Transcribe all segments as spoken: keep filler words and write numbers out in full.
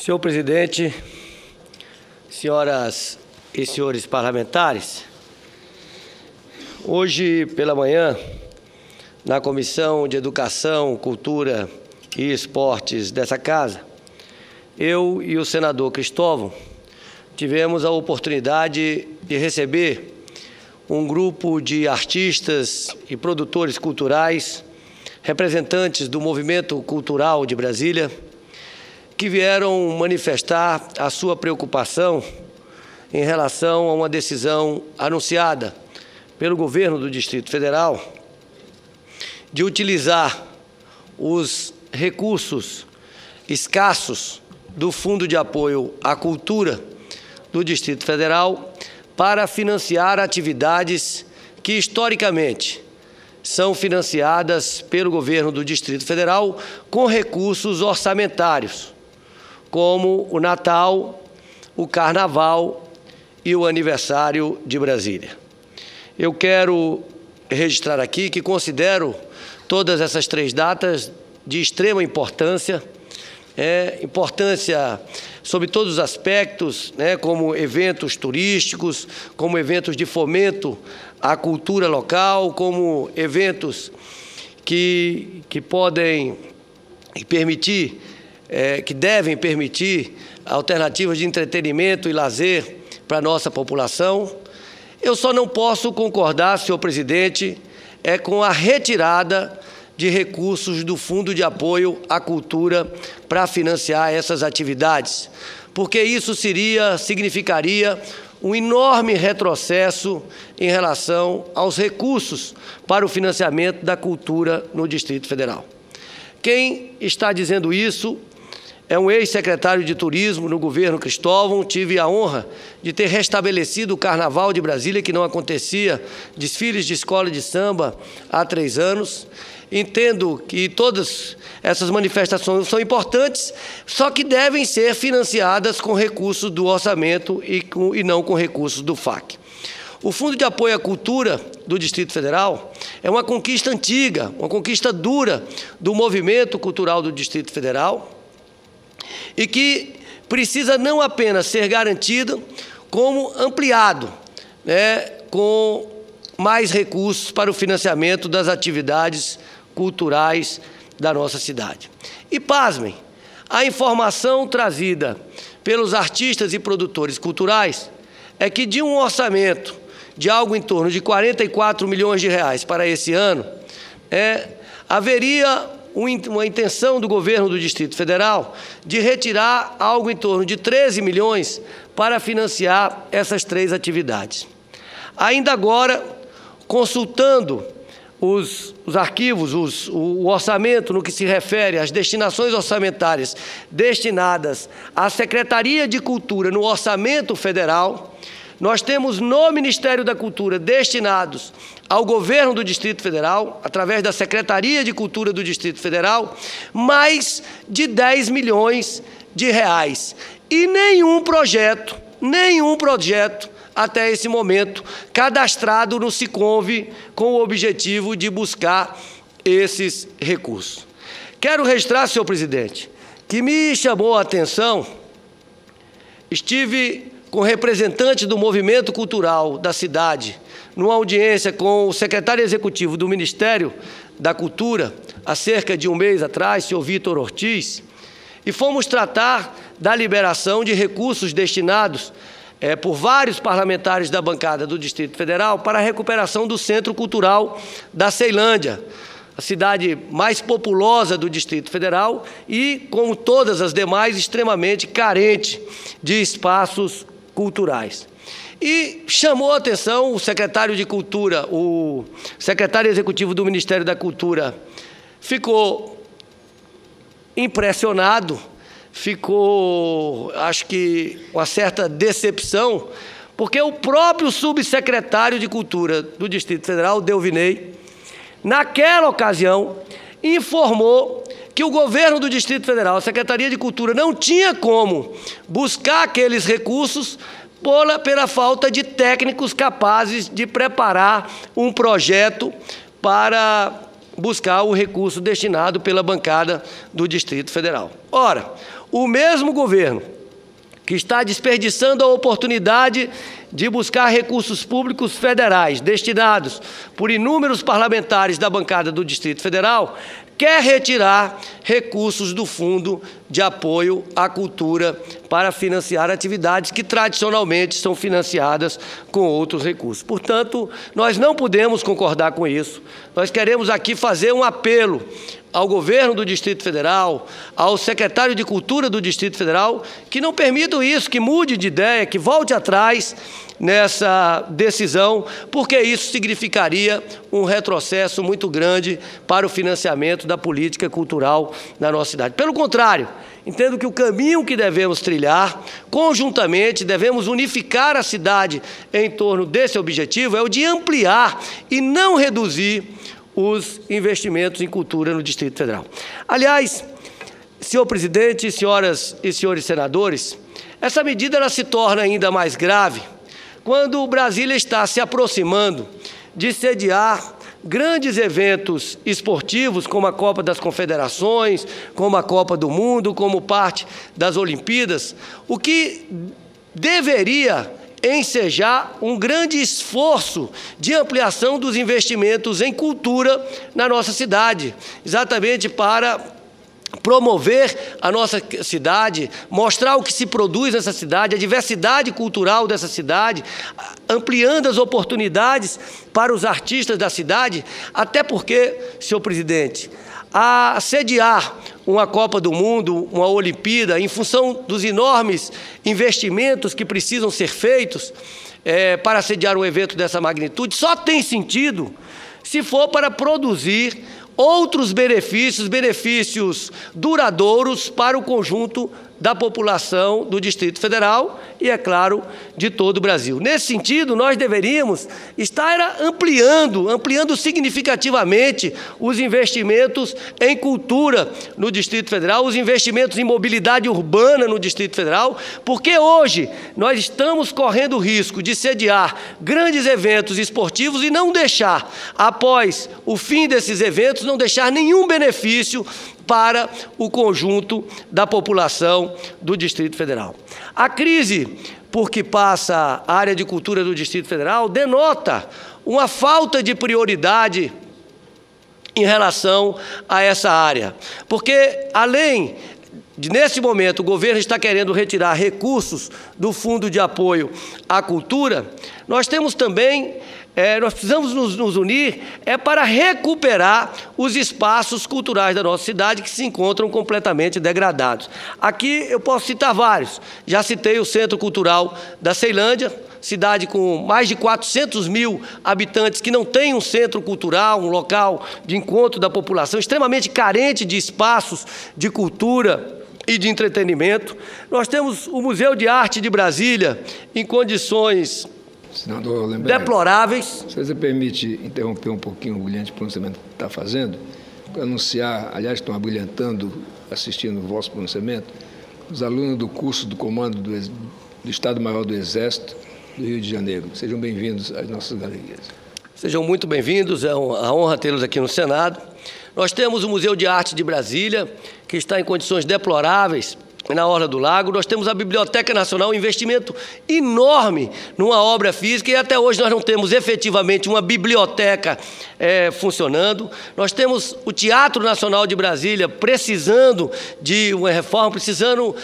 Senhor presidente, senhoras e senhores parlamentares, hoje pela manhã, na Comissão de Educação, Cultura e Esportes dessa casa, eu e o senador Cristóvão tivemos a oportunidade de receber um grupo de artistas e produtores culturais, representantes do movimento cultural de Brasília, que vieram manifestar a sua preocupação em relação a uma decisão anunciada pelo governo do Distrito Federal de utilizar os recursos escassos do Fundo de Apoio à Cultura do Distrito Federal para financiar atividades que, historicamente, são financiadas pelo governo do Distrito Federal com recursos orçamentários, como o Natal, o Carnaval e o aniversário de Brasília. Eu quero registrar aqui que considero todas essas três datas de extrema importância, é, importância sobre todos os aspectos, né, como eventos turísticos, como eventos de fomento à cultura local, como eventos que, que podem permitir, é, que devem permitir alternativas de entretenimento e lazer para a nossa população. Eu só não posso concordar, senhor presidente, é com a retirada de recursos do Fundo de Apoio à Cultura para financiar essas atividades, porque isso seria, significaria um enorme retrocesso em relação aos recursos para o financiamento da cultura no Distrito Federal. Quem está dizendo isso é um ex-secretário de Turismo no governo Cristóvão. Tive a honra de ter restabelecido o Carnaval de Brasília, que não acontecia, desfiles de escola de samba há três anos. Entendo que todas essas manifestações são importantes, só que devem ser financiadas com recursos do orçamento e, com, e não com recursos do F A C. O Fundo de Apoio à Cultura do Distrito Federal é uma conquista antiga, uma conquista dura do movimento cultural do Distrito Federal e que precisa não apenas ser garantido, como ampliado, né, com mais recursos para o financiamento das atividades culturais da nossa cidade. E, pasmem, a informação trazida pelos artistas e produtores culturais é que de um orçamento de algo em torno de quarenta e quatro milhões de reais para esse ano, é, haveria uma intenção do governo do Distrito Federal de retirar algo em torno de treze milhões para financiar essas três atividades. Ainda agora, consultando os, os arquivos, os, o orçamento no que se refere às destinações orçamentárias destinadas à Secretaria de Cultura no Orçamento Federal, nós temos no Ministério da Cultura destinados ao governo do Distrito Federal, através da Secretaria de Cultura do Distrito Federal, mais de dez milhões de reais. E nenhum projeto, nenhum projeto, até esse momento, cadastrado no Siconve com o objetivo de buscar esses recursos. Quero registrar, senhor presidente, que me chamou a atenção, estive com representantes do movimento cultural da cidade, numa audiência com o secretário executivo do Ministério da Cultura, há cerca de um mês atrás, senhor Vitor Ortiz, e fomos tratar da liberação de recursos destinados é, por vários parlamentares da bancada do Distrito Federal para a recuperação do Centro Cultural da Ceilândia, a cidade mais populosa do Distrito Federal e, como todas as demais, extremamente carente de espaços culturais. E chamou a atenção o secretário de Cultura, o secretário executivo do Ministério da Cultura, ficou impressionado, ficou, acho que, uma certa decepção, porque o próprio subsecretário de Cultura do Distrito Federal, Delvinei, naquela ocasião, informou que o governo do Distrito Federal, a Secretaria de Cultura, não tinha como buscar aqueles recursos pela, pela falta de técnicos capazes de preparar um projeto para buscar o recurso destinado pela bancada do Distrito Federal. Ora, o mesmo governo que está desperdiçando a oportunidade de buscar recursos públicos federais destinados por inúmeros parlamentares da bancada do Distrito Federal, quer retirar recursos do Fundo de Apoio à Cultura para financiar atividades que tradicionalmente são financiadas com outros recursos. Portanto, nós não podemos concordar com isso. Nós queremos aqui fazer um apelo ao governo do Distrito Federal, ao secretário de Cultura do Distrito Federal, que não permitam isso, que mude de ideia, que volte atrás nessa decisão, porque isso significaria um retrocesso muito grande para o financiamento da política cultural na nossa cidade. Pelo contrário, entendo que o caminho que devemos trilhar, conjuntamente, devemos unificar a cidade em torno desse objetivo, é o de ampliar e não reduzir os investimentos em cultura no Distrito Federal. Aliás, senhor presidente, senhoras e senhores senadores, essa medida ela se torna ainda mais grave quando o Brasília está se aproximando de sediar grandes eventos esportivos, como a Copa das Confederações, como a Copa do Mundo, como parte das Olimpíadas, o que deveria ensejar um grande esforço de ampliação dos investimentos em cultura na nossa cidade, exatamente para promover a nossa cidade, mostrar o que se produz nessa cidade, a diversidade cultural dessa cidade, ampliando as oportunidades para os artistas da cidade, até porque, senhor presidente, a sediar uma Copa do Mundo, uma Olimpíada, em função dos enormes investimentos que precisam ser feitos é, para sediar um evento dessa magnitude, só tem sentido se for para produzir outros benefícios, benefícios duradouros para o conjunto da população do Distrito Federal e, é claro, de todo o Brasil. Nesse sentido, nós deveríamos estar ampliando, ampliando significativamente os investimentos em cultura no Distrito Federal, os investimentos em mobilidade urbana no Distrito Federal, porque hoje nós estamos correndo o risco de sediar grandes eventos esportivos e não deixar, após o fim desses eventos, não deixar nenhum benefício para o conjunto da população do Distrito Federal. A crise por que passa a área de cultura do Distrito Federal denota uma falta de prioridade em relação a essa área, porque além de, nesse momento, o governo está querendo retirar recursos do Fundo de Apoio à Cultura, nós temos também É, nós precisamos nos, nos unir é para recuperar os espaços culturais da nossa cidade que se encontram completamente degradados. Aqui eu posso citar vários. Já citei o Centro Cultural da Ceilândia, cidade com mais de quatrocentos mil habitantes que não tem um centro cultural, um local de encontro da população, extremamente carente de espaços de cultura e de entretenimento. Nós temos o Museu de Arte de Brasília em condições Senador Lemberg, deploráveis. Se você permite interromper um pouquinho o brilhante pronunciamento que está fazendo, para anunciar, aliás, estão abrilhantando, assistindo o vosso pronunciamento, os alunos do curso do Comando do, do Estado-Maior do Exército do Rio de Janeiro. Sejam bem-vindos às nossas galerias. Sejam muito bem-vindos, é uma honra tê-los aqui no Senado. Nós temos o Museu de Arte de Brasília, que está em condições deploráveis, na Orla do Lago. Nós temos a Biblioteca Nacional, um investimento enorme numa obra física, e até hoje nós não temos efetivamente uma biblioteca é, funcionando. Nós temos o Teatro Nacional de Brasília precisando de uma reforma, precisando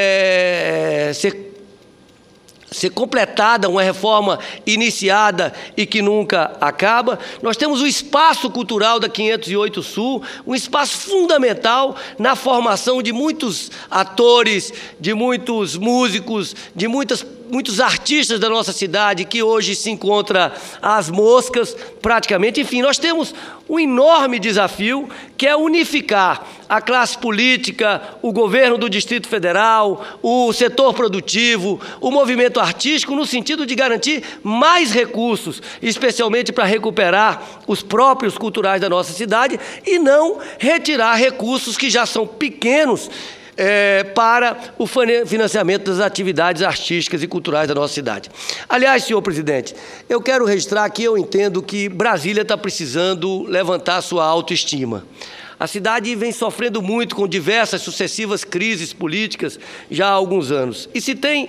é, ser ser completada, uma reforma iniciada e que nunca acaba. Nós temos o Espaço Cultural da quinhentos e oito Sul, um espaço fundamental na formação de muitos atores, de muitos músicos, de muitas, muitos artistas da nossa cidade, que hoje se encontra às moscas, praticamente. Enfim, nós temos um enorme desafio, que é unificar a classe política, o governo do Distrito Federal, o setor produtivo, o movimento artístico, no sentido de garantir mais recursos, especialmente para recuperar os próprios culturais da nossa cidade e não retirar recursos que já são pequenos É, para o financiamento das atividades artísticas e culturais da nossa cidade. Aliás, senhor presidente, eu quero registrar que eu entendo que Brasília está precisando levantar sua autoestima. A cidade vem sofrendo muito com diversas sucessivas crises políticas já há alguns anos. E se tem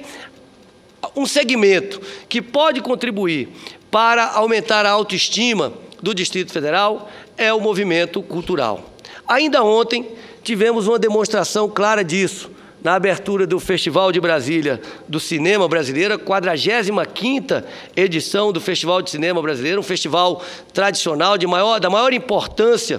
um segmento que pode contribuir para aumentar a autoestima do Distrito Federal, é o movimento cultural. Ainda ontem tivemos uma demonstração clara disso, na abertura do Festival de Brasília do Cinema Brasileiro, a quadragésima quinta edição do Festival de Cinema Brasileiro, um festival tradicional de maior, da maior importância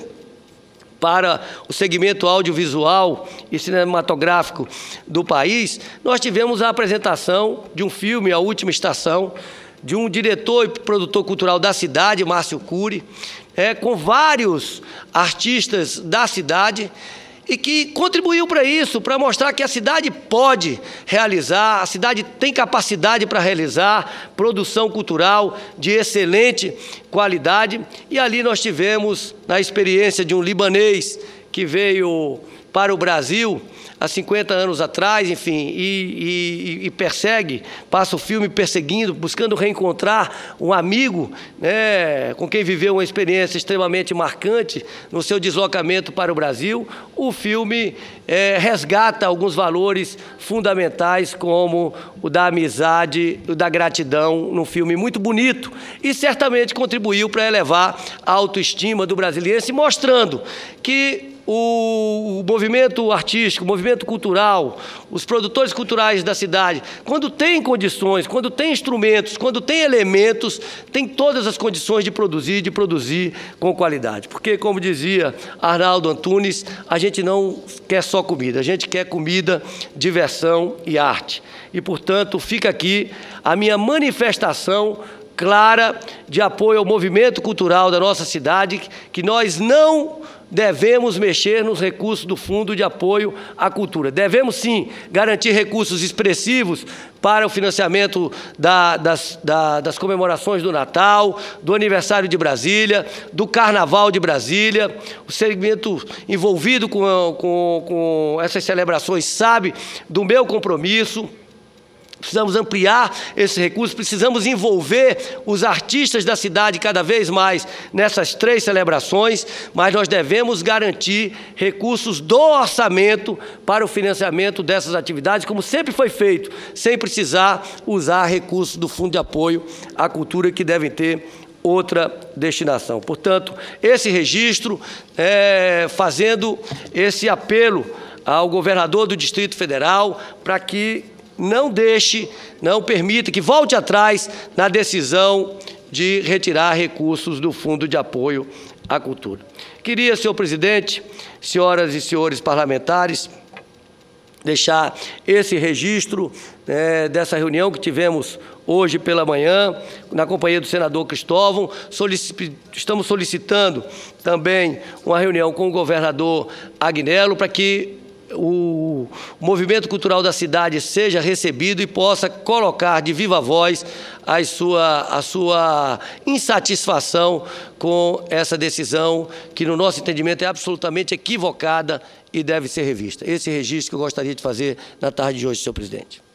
para o segmento audiovisual e cinematográfico do país. Nós tivemos a apresentação de um filme, A Última Estação, de um diretor e produtor cultural da cidade, Márcio Cury, é, com vários artistas da cidade, e que contribuiu para isso, para mostrar que a cidade pode realizar, a cidade tem capacidade para realizar produção cultural de excelente qualidade. E ali nós tivemos a experiência de um libanês que veio para o Brasil há cinquenta anos atrás, enfim, e, e, e persegue, passa o filme perseguindo, buscando reencontrar um amigo, né, com quem viveu uma experiência extremamente marcante no seu deslocamento para o Brasil. O filme é, resgata alguns valores fundamentais, como o da amizade, o da gratidão, num filme muito bonito, e certamente contribuiu para elevar a autoestima do brasileiro, mostrando que o movimento artístico, o movimento cultural, os produtores culturais da cidade, quando tem condições, quando tem instrumentos, quando tem elementos, tem todas as condições de produzir, de produzir com qualidade. Porque, como dizia Arnaldo Antunes, a gente não quer só comida, a gente quer comida, diversão e arte. E, portanto, fica aqui a minha manifestação clara de apoio ao movimento cultural da nossa cidade, que nós não devemos mexer nos recursos do Fundo de Apoio à Cultura. Devemos, sim, garantir recursos expressivos para o financiamento da, das, da, das comemorações do Natal, do aniversário de Brasília, do Carnaval de Brasília. O segmento envolvido com, com, com essas celebrações sabe do meu compromisso. Precisamos ampliar esse recurso, precisamos envolver os artistas da cidade cada vez mais nessas três celebrações, mas nós devemos garantir recursos do orçamento para o financiamento dessas atividades, como sempre foi feito, sem precisar usar recursos do Fundo de Apoio à Cultura, que devem ter outra destinação. Portanto, esse registro, é, fazendo esse apelo ao governador do Distrito Federal para que não deixe, não permita que volte atrás na decisão de retirar recursos do Fundo de Apoio à Cultura. Queria, senhor presidente, senhoras e senhores parlamentares, deixar esse registro, né, dessa reunião que tivemos hoje pela manhã, na companhia do senador Cristóvão. Solici- estamos solicitando também uma reunião com o governador Agnello para que o movimento cultural da cidade seja recebido e possa colocar de viva voz a sua, a sua insatisfação com essa decisão, que no nosso entendimento é absolutamente equivocada e deve ser revista. Esse registro que eu gostaria de fazer na tarde de hoje, senhor presidente.